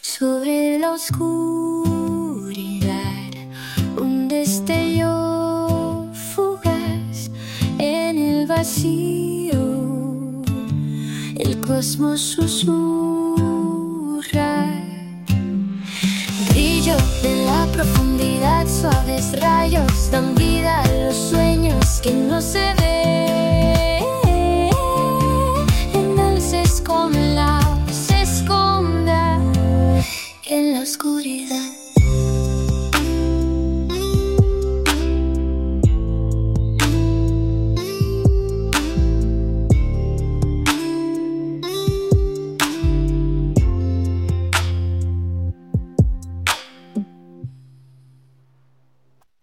Sobre la oscuridad, un destello fugaz en el vacío, el cosmos susurra. Brillo de la profundidad, suaves rayos dan vida a los sueños que no se ven.